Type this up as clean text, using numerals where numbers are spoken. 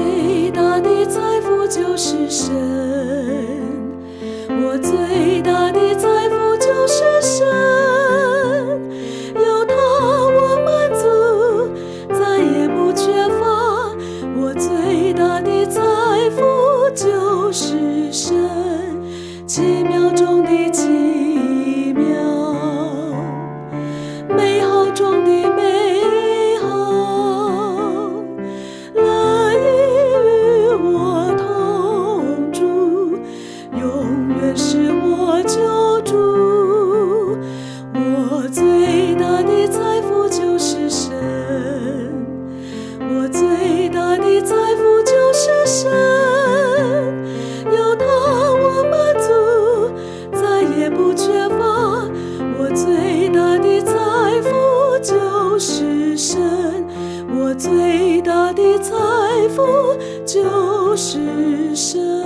最大的财富就是神，我最大的财富就是神，有它我满足，再也不缺乏。我最大的财富就是神，奇妙中的奇妙，美好中的美好，乐意与我同住，永远是我救主。我最大的财富就是神，我最大的财富就是神，有它我满足，再也不缺乏。我最大的财富就是神，我最大的财富就是神。